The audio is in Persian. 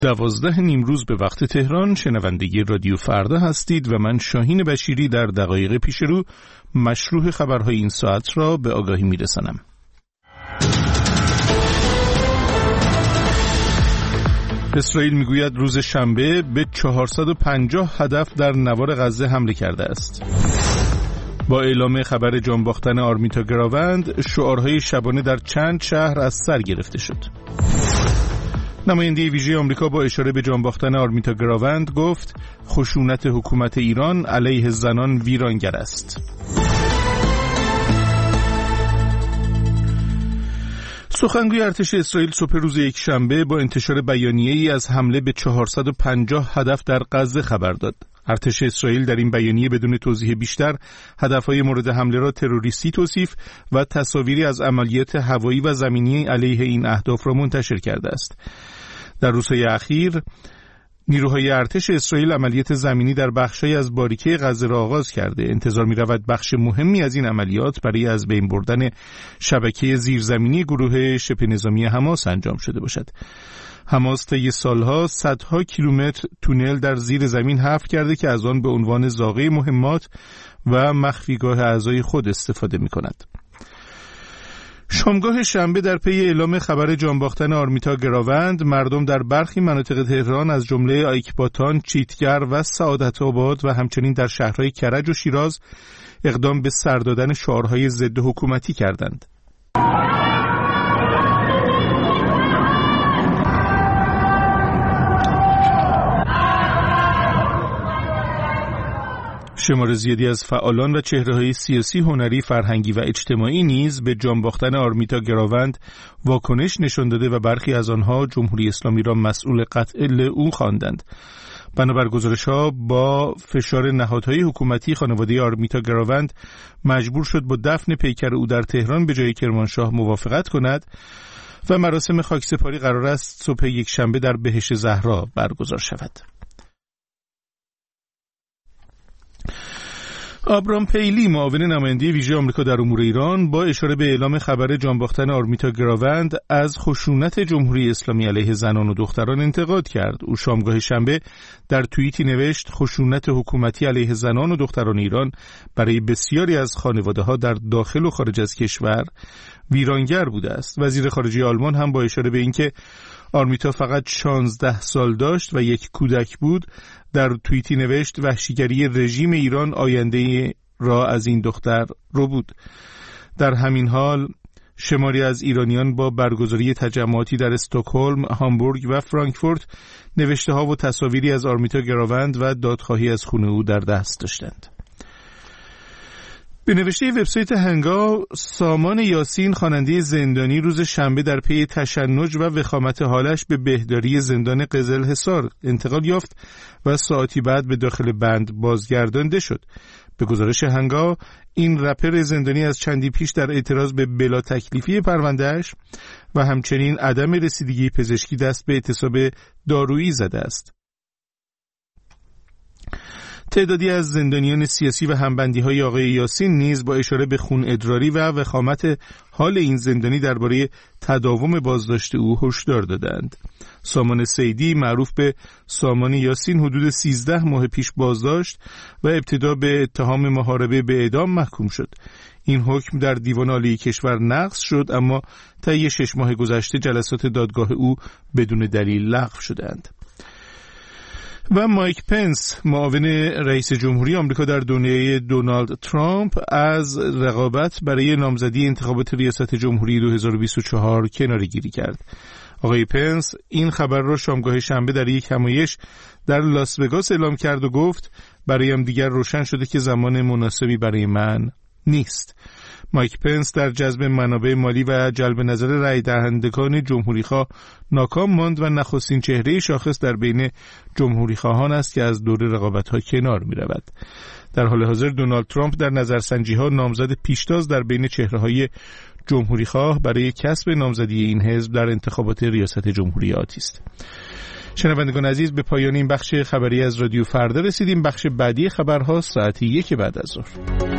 12 نیمروز به وقت تهران شنونده رادیو فردا هستید و من شاهین بشیری در دقایق پیش رو مشروع خبرهای این ساعت را به آگاهی میرسانم. اسرائیل میگوید روز شنبه به 450 هدف در نوار غزه حمله کرده است. با اعلام خبر جان باختن آرمیتا گراوند، شعارهای شبانه در چند شهر از سر گرفته شد. نماینده ویژه آمریکا با اشاره به جان باختن آرمیتا گراوند گفت خشونت حکومت ایران علیه زنان ویرانگر است. سخنگوی ارتش اسرائیل صبح روز یکشنبه با انتشار بیانیه‌ای از حمله به 450 هدف در غزه خبر داد. ارتش اسرائیل در این بیانیه بدون توضیح بیشتر هدفهای مورد حمله را تروریستی توصیف و تصاویری از عملیات هوایی و زمینی علیه این اهداف را منتشر کرده است. در روزهای اخیر نیروهای ارتش اسرائیل عملیات زمینی در بخشی از باریکه غزه را آغاز کرده. انتظار می‌رود بخش مهمی از این عملیات برای از بین بردن شبکه زیرزمینی گروه شبه نظامی حماس انجام شده باشد. حماس طی سالها صدها کیلومتر تونل در زیر زمین حفر کرده که از آن به عنوان زاغه مهمات و مخفیگاه اعضای خود استفاده می‌کند. شامگاه شنبه در پی اعلام خبر جان باختن آرمیتا گراوند، مردم در برخی مناطق تهران از جمله ایکباتان، چیتگر و سعادت آباد و همچنین در شهرهای کرج و شیراز اقدام به سر دادن شعارهای ضد حکومتی کردند. شمار زیادی از فعالان و چهره‌های سیاسی، هنری، فرهنگی و اجتماعی نیز به جان باختن آرمیتا گراوند واکنش نشان داده و برخی از آنها جمهوری اسلامی را مسئول قتل او خواندند. بنابر گزارش‌ها با فشار نهادهای حکومتی خانواده آرمیتا گراوند مجبور شد با دفن پیکر او در تهران به جای کرمانشاه موافقت کند و مراسم خاکسپاری قرار است صبح یکشنبه در بهشت زهرا برگزار شود. آبرام پیلی، معاون نماینده ویژه آمریکا در امور ایران، با اشاره به اعلام خبر جان باختن آرمیتا گراوند از خشونت جمهوری اسلامی علیه زنان و دختران انتقاد کرد. او شامگاه شنبه در توییتی نوشت خشونت حکومتی علیه زنان و دختران ایران برای بسیاری از خانواده‌ها در داخل و خارج از کشور ویرانگر بوده است. وزیر خارجه آلمان هم با اشاره به اینکه آرمیتا فقط 16 سال داشت و یک کودک بود، در توییتی نوشت وحشیگری رژیم ایران آینده را از این دختر رو بود. در همین حال شماری از ایرانیان با برگزاری تجمعاتی در استکهلم، هامبورگ و فرانکفورت نوشته ها و تصاویری از آرمیتا گراوند و دادخواهی از خون او در دست داشتند. به نوشته وبسایت هنگا، سامان یاسین، خواننده زندانی، روز شنبه در پی تشنج و وخامت حالش به بهداری زندان قزلحصار انتقال یافت و ساعتی بعد به داخل بند بازگردانده شد. به گزارش هنگا، این رپر زندانی از چندی پیش در اعتراض به بلا تکلیفی پروندهش و همچنین عدم رسیدگی پزشکی دست به اعتصاب دارویی زده است. تعدادی از زندانیان سیاسی و همبندی‌های آقای یاسین نیز با اشاره به خون ادراری و وخامت حال این زندانی درباره تداوم بازداشت او هشدار دادند. سامان سیدی، معروف به سامان یاسین، حدود 13 ماه پیش بازداشت و ابتدا به اتهام محاربه به اعدام محکوم شد. این حکم در دیوان عالی کشور نقض شد، اما طی 6 ماه گذشته جلسات دادگاه او بدون دلیل لغو شدند. و مایک پنس، معاون رئیس جمهوری آمریکا در دوره دونالد ترامپ، از رقابت برای نامزدی انتخابات ریاست جمهوری 2024 کناره‌گیری کرد. آقای پنس این خبر را شامگاه شنبه در یک همایش در لاس وگاس اعلام کرد و گفت برایم دیگر روشن شده که زمان مناسبی برای من نیست. مایک پنس در جذب منابع مالی و جلب نظر رای دهندگان جمهوریخواه ناکام ماند و نخستین چهره شاخص در بین جمهوریخواهان است که از دور رقابت‌ها کنار می‌رود. در حال حاضر دونالد ترامپ در نظرسنجی‌ها نامزد پیشتاز در بین چهره‌های جمهوریخواه برای کسب نامزدی این حزب در انتخابات ریاست جمهوری آتی است. شنوندگان عزیز، به پایان این بخش خبری از رادیو فردا رسیدیم. بخش بعدی خبرها ساعت 1 بعد از ظهر.